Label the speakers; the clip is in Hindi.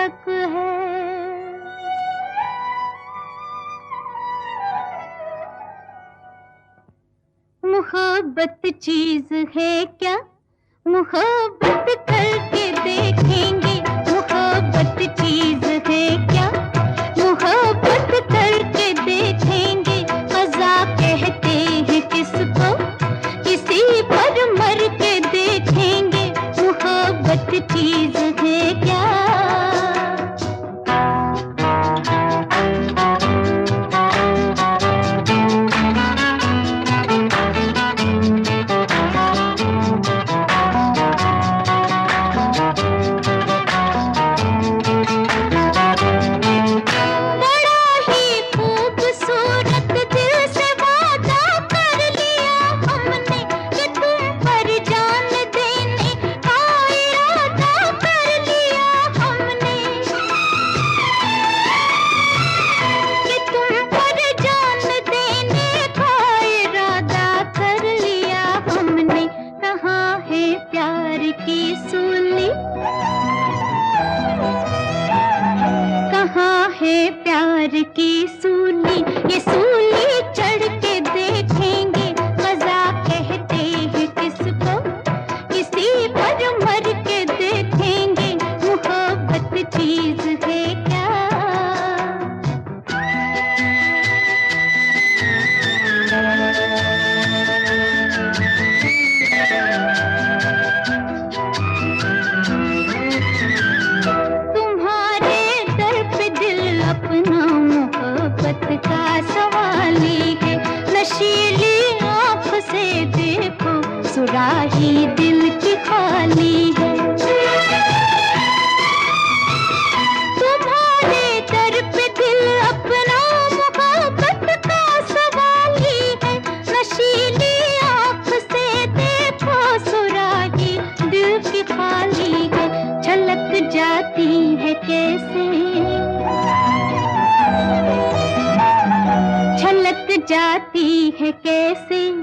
Speaker 1: फर्क है। मोहब्बत चीज है क्या, मोहब्बत करके देखेंगे। मोहब्बत चीज है क्या, मोहब्बत करके देखेंगे। मजा कहते हैं किसको, किसी पर मर के देखेंगे। मोहब्बत चीज है क्या। कहाँ है प्यार की सूली, ये सूली चढ़ के देखेंगे। मजा कहते हैं किसको, किसी पर मर के देखेंगे। मोहब्बत चीज है क्या। अपना मोहब्बत का सवाल है। नशीली आँख से देखो, सुराही दिल की खाली है। तुम्हारे दर पे दिल अपना मोहब्बत का सवाल है। नशीली आँख से देखो, सुराही दिल की खाली है। छलक जाती है कैसे, छलक जाती है कैसे